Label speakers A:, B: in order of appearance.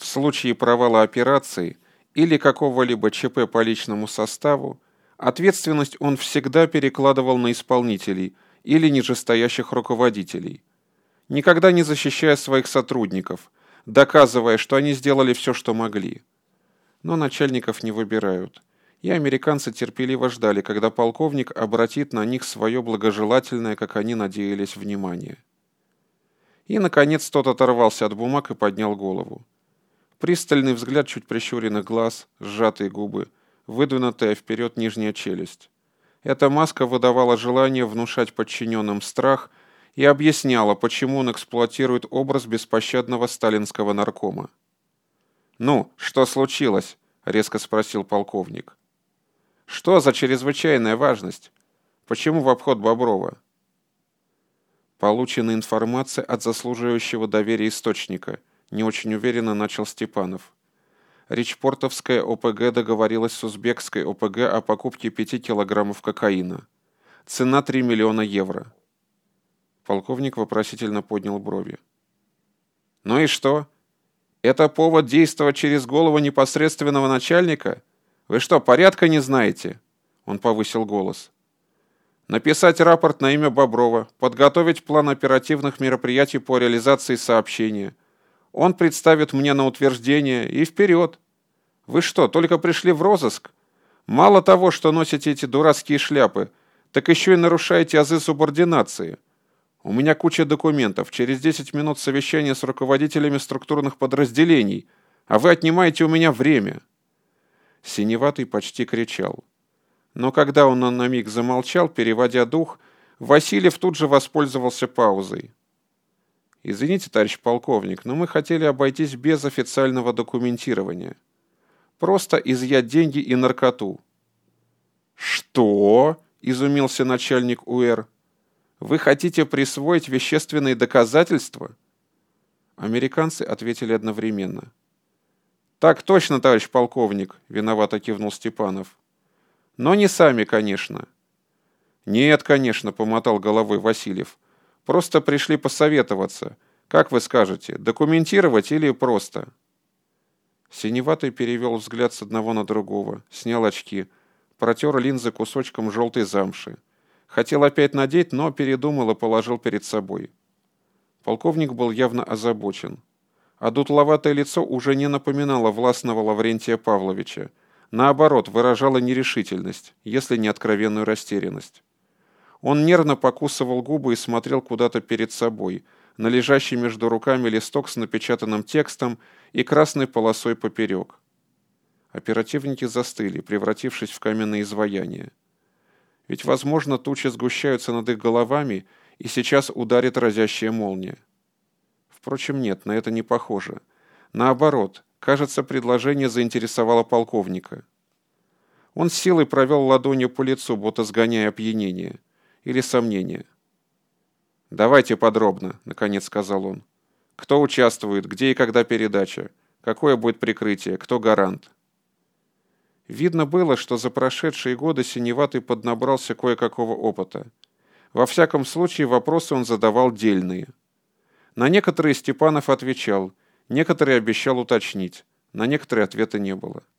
A: случае провала операции или какого-либо ЧП по личному составу, ответственность он всегда перекладывал на исполнителей или нижестоящих руководителей, никогда не защищая своих сотрудников, доказывая, что они сделали все, что могли. Но начальников не выбирают, и американцы терпеливо ждали, когда полковник обратит на них свое благожелательное, как они надеялись, внимание. И, наконец, тот оторвался от бумаг и поднял голову. Пристальный взгляд чуть прищуренных глаз, сжатые губы, выдвинутая вперед нижняя челюсть. Эта маска выдавала желание внушать подчиненным страх и объясняла, почему он эксплуатирует образ беспощадного сталинского наркома. «Ну, что случилось?» — резко спросил полковник. «Что за чрезвычайная важность? Почему в обход Боброва?» «Получена информация от заслуживающего доверия источника», — не очень уверенно начал Степанов. Речпортовская ОПГ договорилась с узбекской ОПГ о покупке 5 килограммов кокаина. Цена 3 миллиона евро. Полковник вопросительно поднял брови. «Ну и что? Это повод действовать через голову непосредственного начальника? Вы что, порядка не знаете?» Он повысил голос. «Написать рапорт на имя Боброва, подготовить план оперативных мероприятий по реализации сообщения. Он представит мне на утверждение и вперед. Вы что, только пришли в розыск? Мало того, что носите эти дурацкие шляпы, так еще и нарушаете азы субординации. У меня куча документов, через 10 минут совещания с руководителями структурных подразделений, а вы отнимаете у меня время». Синеватый почти кричал. Но когда он на миг замолчал, переводя дух, Васильев тут же воспользовался паузой. «Извините, товарищ полковник, но мы хотели обойтись без официального документирования. Просто изъять деньги и наркоту». «Что?» — изумился начальник УР. «Вы хотите присвоить вещественные доказательства?» Американцы ответили одновременно. «Так точно, товарищ полковник», — виновато кивнул Степанов. «Но не сами, конечно». «Нет, конечно», — помотал головой Васильев. «Просто пришли посоветоваться. Как вы скажете, документировать или просто?» Синеватый перевел взгляд с одного на другого, снял очки, протер линзы кусочком желтой замши. Хотел опять надеть, но передумал и положил перед собой. Полковник был явно озабочен. А дутловатое лицо уже не напоминало властного Лаврентия Павловича. Наоборот, выражало нерешительность, если не откровенную растерянность. Он нервно покусывал губы и смотрел куда-то перед собой, на лежащий между руками листок с напечатанным текстом и красной полосой поперек. Оперативники застыли, превратившись в каменные изваяния. Ведь, возможно, тучи сгущаются над их головами, и сейчас ударит разящая молния. Впрочем, нет, на это не похоже. Наоборот, кажется, предложение заинтересовало полковника. Он с силой провел ладонью по лицу, будто сгоняя опьянение или сомнение. «Давайте подробно», — наконец сказал он. «Кто участвует, где и когда передача, какое будет прикрытие, кто гарант?» Видно было, что за прошедшие годы Синеватый поднабрался кое-какого опыта. Во всяком случае, вопросы он задавал дельные. На некоторые Степанов отвечал, некоторые обещал уточнить, на некоторые ответа не было.